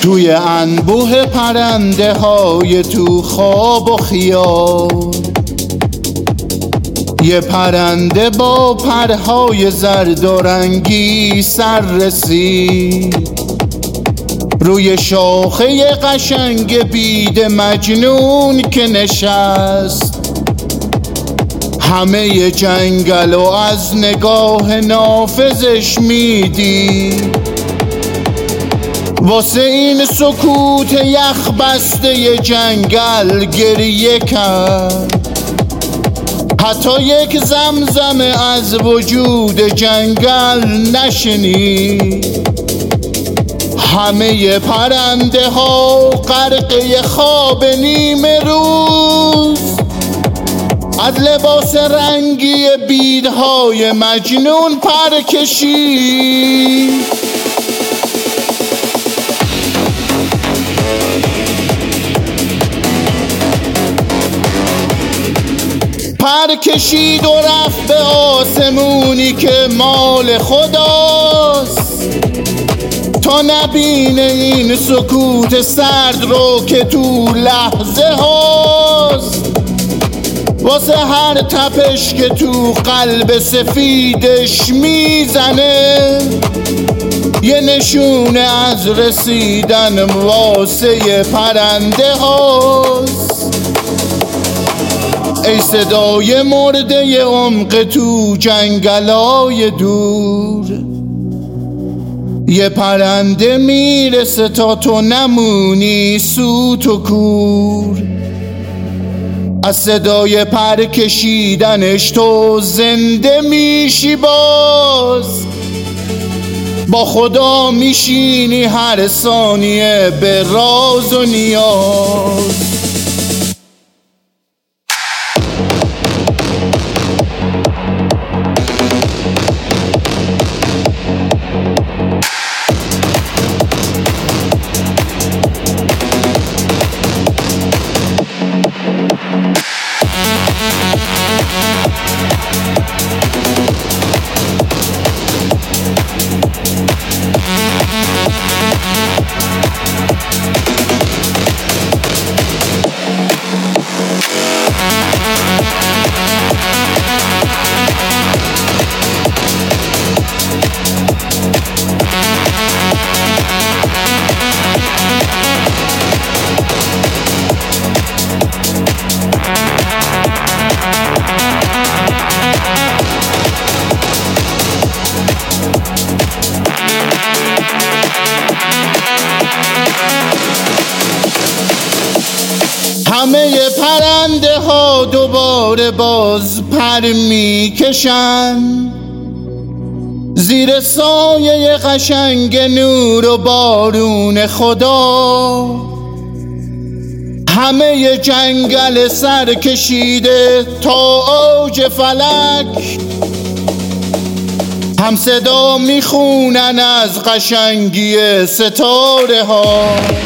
توی انبوه پرنده های تو خواب و خیال، یه پرنده با پرهای زرد و رنگی سر رسید روی شاخه قشنگ بید مجنون که نشست. همه جنگل و از نگاه نافذش میدید، واسه این سکوت یخ بسته جنگل گریه کرد. حتی یک زمزمه از وجود جنگل نشنید. همه پرنده ها غرقه خواب نیمه روز از لباس رنگی بیدهای مجنون پر کشید. پر کشید و رفت به آسمونی که مال خداست، تا نبینه این سکوت سرد رو که تو لحظه هاست. واسه هر تپش که تو قلب سفیدش میزنه، یه نشونه از رسیدن واسه پرنده هاست. ای صدای مرده عمق تو جنگلای دور، یه پرنده میرسه تا تو نمونی سوت و کور. از صدای پر کشیدنش تو زنده میشی، باز با خدا میشینی هر ثانیه به راز و نیاز. همه پرنده ها دوباره باز پر میکشن زیر سایه قشنگ نور و بارون خدا. همه جنگل سر کشیده تا اوج فلک، هم صدا میخونن از قشنگی ستاره ها.